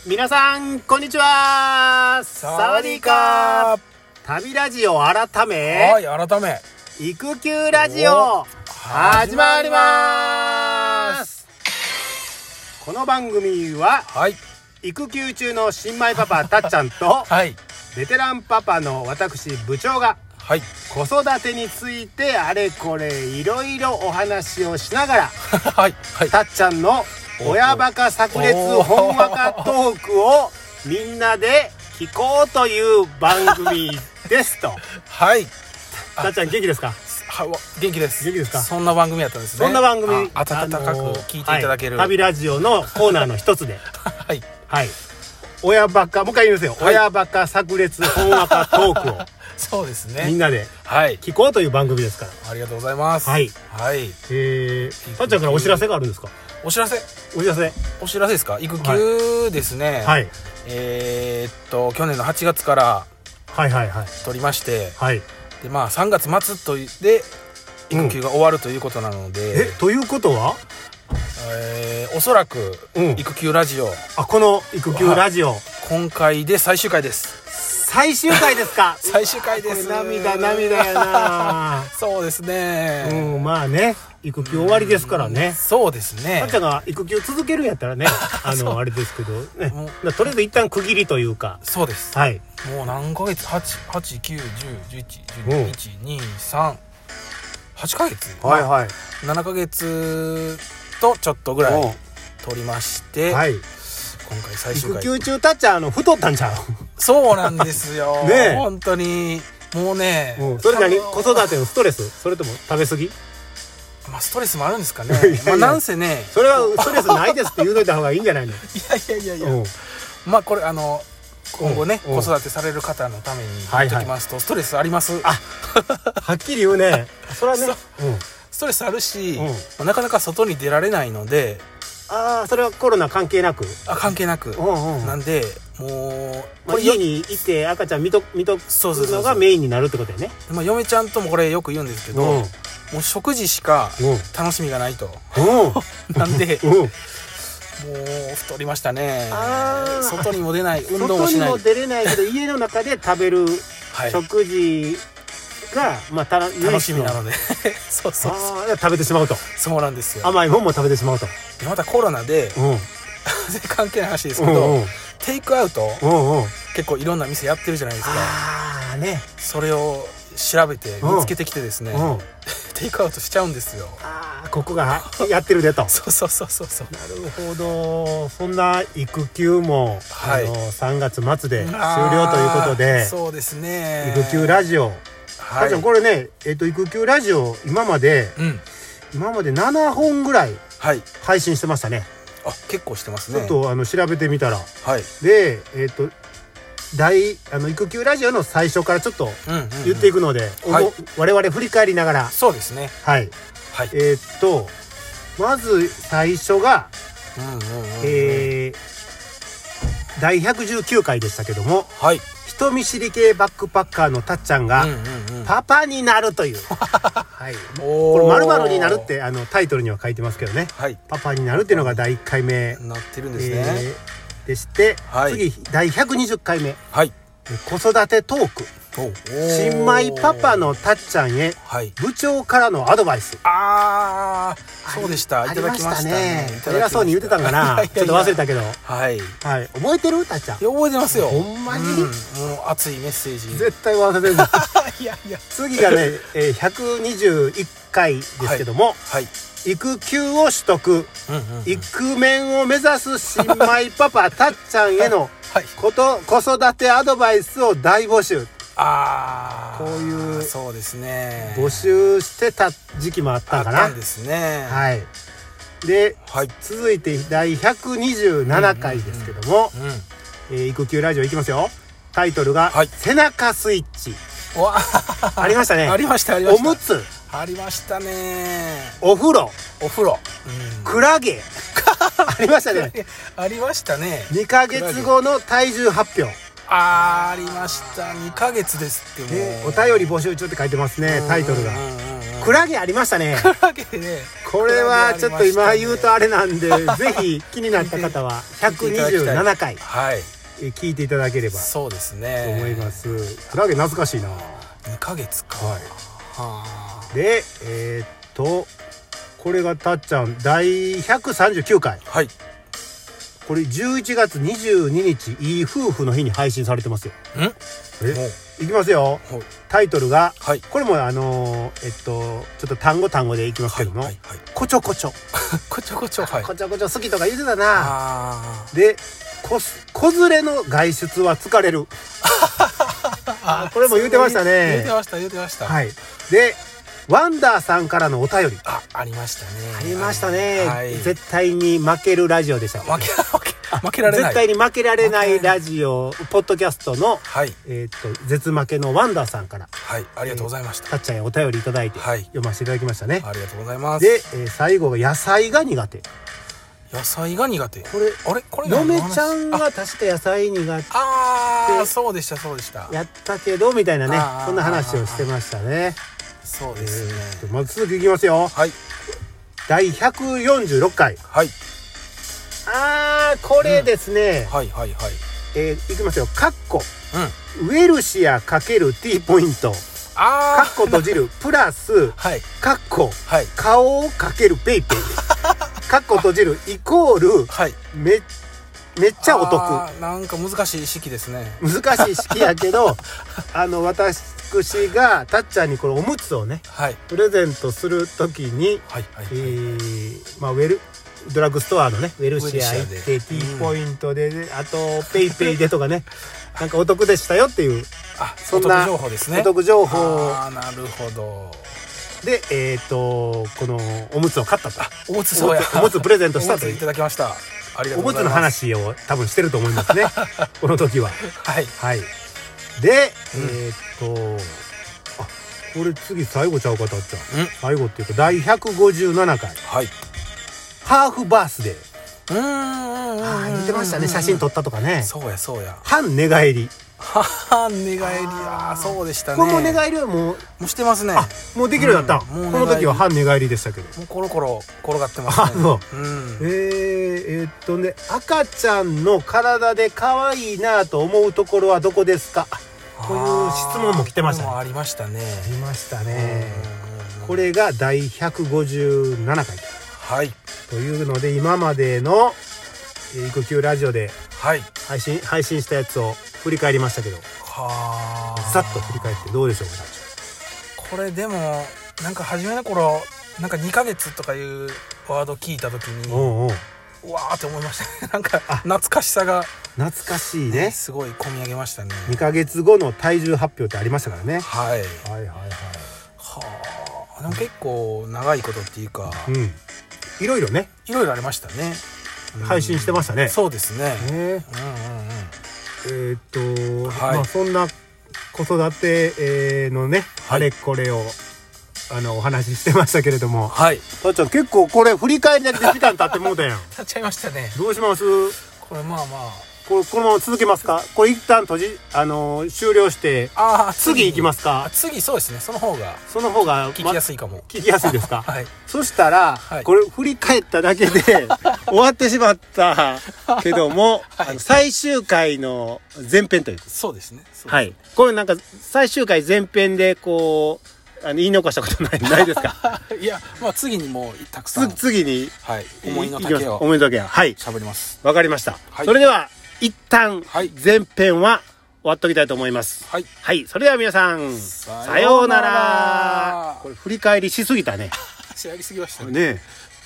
皆さんこんにちは。サワディーカー。旅ラジオ改め、 はい、改め育休ラジオ始まります。この番組は、 はい、 育休中の新米パパたっちゃんと、 はい、 ベテランパパの私部長がはい、 子育てについてあれこれいろいろお話をしながらはい、はい、 たっちゃんの親バカ炸裂ほんわかトークをみんなで聞こうという番組ですと。 はい、 たっちゃん元気ですか？ 元気です。 元気ですか？ そんな番組やったんですね。 そんな番組、 温かく聞いていただける、 旅ラジオのコーナーの一つではい、 はい、親バカ、もう一回言いますよ、はい、親バカ炸裂ほんわかトークをそうですね、 みんなではい聞こうという番組ですから。 ありがとうございます。 はい、 はい、 たっちゃんからお知らせがあるんですか？ お知らせですか？育休ですね。 はい、 去年の8月からはいはいはい取りまして、 はい、 でまあ3月末で育休が終わるということなので、 ということは、 おそらく育休ラジオ、 この育休ラジオ、 今回で最終回です。 最終回ですか？ 最終回です。 涙やなそうですね、 まあね、育休終わりですからね。 そうですね。 たっちゃんが育休続けるんやったらねあれですけどね、とりあえず一旦区切りというか。 そうです。 はい、 もう何ヶ月、8、9、10、11、12、1、2、3、8ヶ月、 はいはい、 7ヶ月とちょっとぐらい取りまして、 はい、 今回最終回。 育休中たっちゃん太ったんちゃう？ そうなんですよねえ、 本当にもうね、 それ何、子育てのストレス、それとも食べ過ぎ？ まあストレスもあるんですかねまあなんせね、 それはストレスないですって言うといた方がいいんじゃないの？ いや、まあこれ今後ね、子育てされる方のために言っときますと、ストレスあります。 はっきり言うね。それはね、 ストレスあるし、なかなか外に出られないので。 それはコロナ関係なく？ 関係なく、なんでもう、 これ家にいて赤ちゃん見とくのがメインになるってことだよね。 まあ嫁ちゃんともこれよく言うんですけど、もう食事しか楽しみがないとなんでもう太りましたね。外にも出ない、運動もしない、 外にも出れないけど家の中で食べる食事が、 楽しみなのでそう食べてしまうと。 そうなんですよ。 甘いもんも食べてしまうと。 またコロナで関係ない話ですけど、テイクアウト結構いろんな店やってるじゃないですか。それを調べて見つけてきてですね、テイクアウトしちゃうんですよ。 ここがやってるでとそうなるほど。そんな育休も、3月末で終了ということで。 そうですね、 育休ラジオ、これね、育休ラジオ今まで7本ぐらい配信してましたね。 結構してますね。 ちょっと調べてみたら、で育休ラジオの最初からちょっと言っていくので、我々振り返りながら。 そうですね。 まず最初が第119回でしたけども、人見知り系バックパッカーのたっちゃんがパパになるというこれ〇〇になるってタイトルには書いてますけどね、パパになるっていうのが第1回目なってるんですね。 でして、次第120回目、子育てトーク、新米パパのたっちゃんへ部長からのアドバイス。 そうでした。いただきましたね。 偉そうに言ってたんかなちょっと忘れたけど。覚えてる？たっちゃん。 覚えてますよ。 ほんまに？ もう熱いメッセージ絶対忘れてる次がね、121回ですけども、育休を取得、イクメンを目指す新米パパたっちゃんへの子育てアドバイスを大募集。こういうそうですね、 募集してた時期もあったかな。 あったんですね。 で、続いて第127回ですけども、育休ラジオいきますよ。タイトルが、背中スイッチ。ありましたね。 ありました。 おむつありましたね。 お風呂、クラゲありましたね。 ありましたね。 2ヶ月後の体重発表。 ありました。2ヶ月ですって。もうお便り募集中って書いてますね。タイトルがクラゲありましたね。 クラゲね。 これはちょっと今言うとあれなんでぜひ気になった方は127回聞いていただければそうですねと思います。クラゲ懐かしいな。 2ヶ月か、 はい、でこれがたっちゃん第139回、 はい、 これ11月22日いい夫婦の日に配信されてますよ。いきますよ。タイトルが、はい、これもちょっと単語でいきますけども、こちょこちょこちょこちょ、はい、 こちょこちょ好きとか言ってたな。で子連れの外出は疲れるこれも言ってましたね。 言ってました。 はい。でワンダーさんからのお便りありましたね。 ありましたね、はい、絶対に負けるラジオでした。 負けられない、 絶対に負けられないラジオポッドキャストの、 はい、 絶負けのワンダーさんから、 はい、ありがとうございました。 たっちゃんへお便りいただいて、はい、読ませていただきましたね。 ありがとうございます。 で、最後が野菜が苦手。 野菜が苦手。これ嫁ちゃんが確か野菜苦手。 そうでしたやったけどみたいなね、そんな話をしてましたね。 そうですね。 まず続きいきますよ。 はい。 第146回。 はい。 これですね。 はい。 いきますよ。カッコ。ウェルシア×T ポイント。カッコ閉じるプラス。 はい。 カッコ。はい。顔をかけるペイペイ。カッコ閉じるイコール。 はい。 めっちゃお得。 なんか難しい式ですね。 難しい式やけど、私がたっちゃんにこれおむつをね、はい、プレゼントするときに、ドラッグストアのねウェルシア行って T ポイントで、あとペイペイでとかねなんかお得でしたよっていうそんなお得情報ですね。 お得情報。 なるほど。 でこのおむつを買ったと。 おむつプレゼントしたといただきました。ありがとうございます。 おむつの話を多分してると思いますねこの時は。はいで、これ次最後ちゃうかたっちゃん。最後っていうか第157回、はい、ハーフバースデー。言ってましたね。写真撮ったとかね。 そうや。 半寝返り。 そうでしたね。 この寝返りはもうしてますね。 もうできるようになった。この時は半寝返りでしたけど。 もうコロコロ転がってますね。そう。 ね、赤ちゃんの体で可愛いなと思うところはどこですか。こういう質問も来てましたね。 ありましたね。 これが第157回。はい。というので今までの育休ラジオで配信したやつを振り返りましたけど、ざっと振り返ってどうでしょうか。 これでもなんか初めの頃なんか2ヶ月とかいうワード聞いた時にうわーって思いましたね。なんか懐かしさが懐かしいね。 すごい込み上げましたね。 2ヶ月後の体重発表ってありましたからね。 はい。でも結構長いことっていうか、 いろいろありましたね。 配信してましたね。 そうですね。 そんな子育てのね、あれこれをお話ししてましたけれども、たっちゃん結構これ振り返りだけで時間経ってもうたやん。 経っちゃいましたね。 どうします？ これまあこのまま続けますか？これ一旦終了して次行きますか？ 次そうですね。その方が聞きやすいかも。 聞きやすいですか？はい。そしたらこれ振り返っただけで終わってしまったけども、最終回の前編という。 そうですね。 はい。これなんか最終回前編でこう言い残したことないですか？ いや、次にもうたくさん次に思いの丈を喋ります。 わかりました。それでは一旦前編は終わっときたいと思います。はい。それでは皆さんさようなら。これ振り返りしすぎたね。 やりすぎましたね。